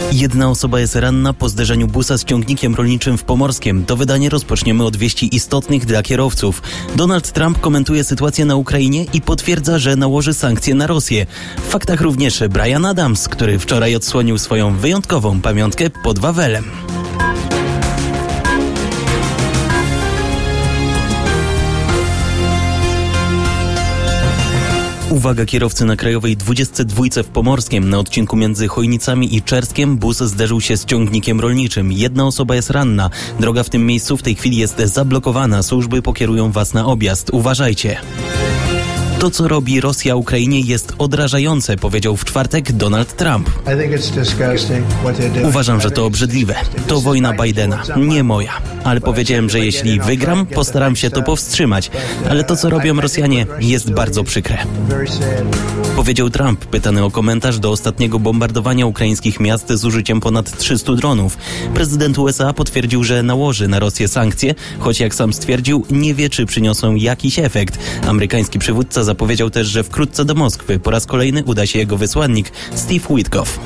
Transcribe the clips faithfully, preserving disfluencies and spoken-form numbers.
Jedna osoba jest ranna po zderzeniu busa z ciągnikiem rolniczym w Pomorskiem. To wydanie rozpoczniemy od wieści istotnych dla kierowców. Donald Trump komentuje sytuację na Ukrainie i potwierdza, że nałoży sankcje na Rosję. W faktach również Bryan Adams, który wczoraj odsłonił swoją wyjątkową pamiątkę pod Wawelem. Uwaga kierowcy na krajowej dwudziestce dwójce w Pomorskiem. Na odcinku między Chojnicami i Czerskiem bus zderzył się z ciągnikiem rolniczym. Jedna osoba jest ranna. Droga w tym miejscu w tej chwili jest zablokowana. Służby pokierują was na objazd. Uważajcie. To, co robi Rosja Ukrainie, jest odrażające, powiedział w czwartek Donald Trump. Uważam, że to obrzydliwe. To wojna Bidena, nie moja. Ale powiedziałem, że jeśli wygram, postaram się to powstrzymać. Ale to, co robią Rosjanie, jest bardzo przykre. Powiedział Trump, pytany o komentarz do ostatniego bombardowania ukraińskich miast z użyciem ponad trzystu dronów. Prezydent U S A potwierdził, że nałoży na Rosję sankcje, choć jak sam stwierdził, nie wie, czy przyniosą jakiś efekt. Amerykański przywódca zapowiedział też, że wkrótce do Moskwy po raz kolejny uda się jego wysłannik Steve Witkoff.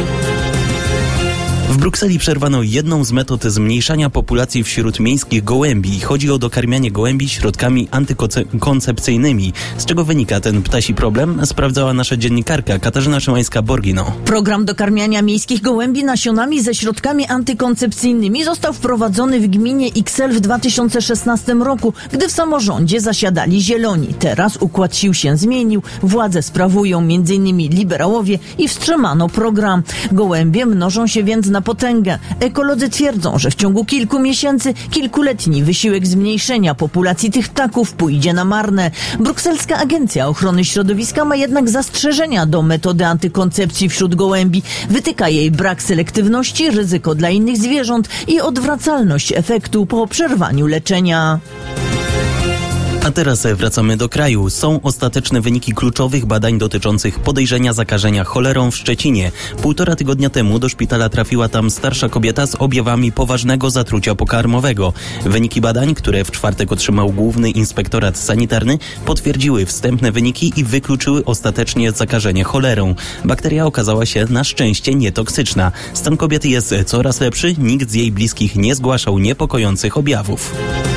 W Brukseli przerwano jedną z metod zmniejszania populacji wśród miejskich gołębi. Chodzi o dokarmianie gołębi środkami antykoncepcyjnymi. Z czego wynika ten ptasi problem? Sprawdzała nasza dziennikarka Katarzyna Szymańska-Borgino. Program dokarmiania miejskich gołębi nasionami ze środkami antykoncepcyjnymi został wprowadzony w gminie Iksel w dwa tysiące szesnastym roku, gdy w samorządzie zasiadali Zieloni. Teraz układ sił się zmienił. Władzę sprawują między innymi liberałowie i wstrzymano program. Gołębie mnożą się więc na potęgę. Ekolodzy twierdzą, że w ciągu kilku miesięcy kilkuletni wysiłek zmniejszenia populacji tych ptaków pójdzie na marne. Brukselska Agencja Ochrony Środowiska ma jednak zastrzeżenia do metody antykoncepcji wśród gołębi. Wytyka jej brak selektywności, ryzyko dla innych zwierząt i odwracalność efektu po przerwaniu leczenia. A teraz wracamy do kraju. Są ostateczne wyniki kluczowych badań dotyczących podejrzenia zakażenia cholerą w Szczecinie. Półtora tygodnia temu do szpitala trafiła tam starsza kobieta z objawami poważnego zatrucia pokarmowego. Wyniki badań, które w czwartek otrzymał Główny Inspektorat Sanitarny, potwierdziły wstępne wyniki i wykluczyły ostatecznie zakażenie cholerą. Bakteria okazała się na szczęście nietoksyczna. Stan kobiety jest coraz lepszy, nikt z jej bliskich nie zgłaszał niepokojących objawów.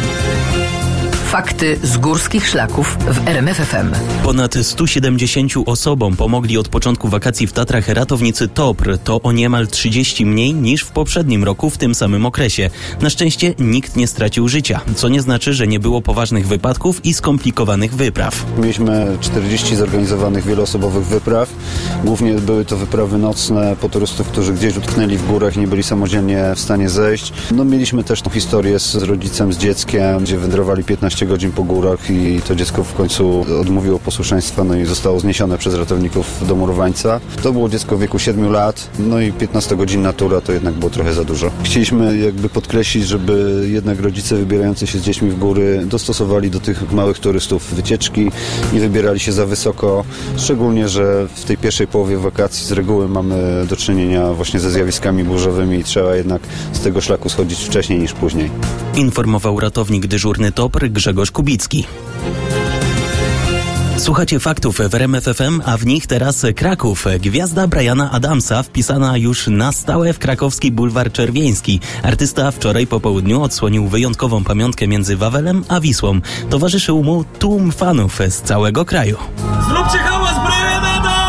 Fakty z górskich szlaków w R M F F M. Ponad stu siedemdziesięciu osobom pomogli od początku wakacji w Tatrach ratownicy T O P R. To o niemal trzydzieści mniej niż w poprzednim roku w tym samym okresie. Na szczęście nikt nie stracił życia, co nie znaczy, że nie było poważnych wypadków i skomplikowanych wypraw. Mieliśmy czterdzieści zorganizowanych wieloosobowych wypraw. Głównie były to wyprawy nocne po turystów, którzy gdzieś utknęli w górach i nie byli samodzielnie w stanie zejść. No, mieliśmy też tą historię z rodzicem, z dzieckiem, gdzie wędrowali piętnaście godzin po górach i to dziecko w końcu odmówiło posłuszeństwa, no i zostało zniesione przez ratowników do Murowańca. To było dziecko w wieku siedmiu lat, no i piętnastogodzinna tura to jednak było trochę za dużo. Chcieliśmy jakby podkreślić, żeby jednak rodzice wybierający się z dziećmi w góry dostosowali do tych małych turystów wycieczki, nie wybierali się za wysoko, szczególnie, że w tej pierwszej połowie wakacji z reguły mamy do czynienia właśnie ze zjawiskami burzowymi i trzeba jednak z tego szlaku schodzić wcześniej niż później. Informował ratownik dyżurny T O P R Grzegorz Kubicki. Słuchacie faktów w R M F F M, a w nich teraz Kraków. Gwiazda Bryana Adamsa wpisana już na stałe w krakowski bulwar Czerwieński. Artysta wczoraj po południu odsłonił wyjątkową pamiątkę między Wawelem a Wisłą. Towarzyszył mu tłum fanów z całego kraju. Zróbcie hałas, Bryan Adams!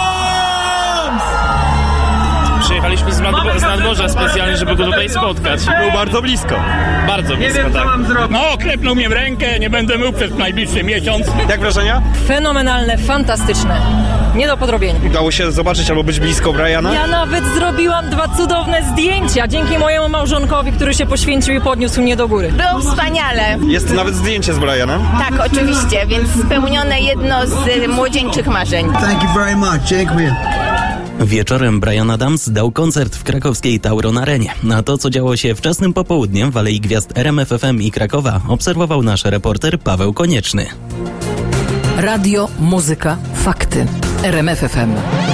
Przyjechaliśmy z, nadbo- z nadmorza specjalnie, żeby go tutaj spotkać. Był bardzo blisko. Bardzo blisko, Nie wiem, tak. co mam zrobić. No, klepnął mnie w rękę, nie będę mył przez najbliższy miesiąc. Jak wrażenia? Fenomenalne, fantastyczne. Nie do podrobienia. Udało się zobaczyć albo być blisko Bryana? Ja nawet zrobiłam dwa cudowne zdjęcia dzięki mojemu małżonkowi, który się poświęcił i podniósł mnie do góry. Było wspaniale. Jest nawet zdjęcie z Bryanem? Tak, oczywiście, więc spełnione jedno z młodzieńczych marzeń. Thank you very much. Dziękuję. Wieczorem Bryan Adams dał koncert w krakowskiej Tauron Arenie. Na to, co działo się wczesnym popołudniem w Alei Gwiazd R M F F M i Krakowa, obserwował nasz reporter Paweł Konieczny. Radio, muzyka, fakty. R M F F M.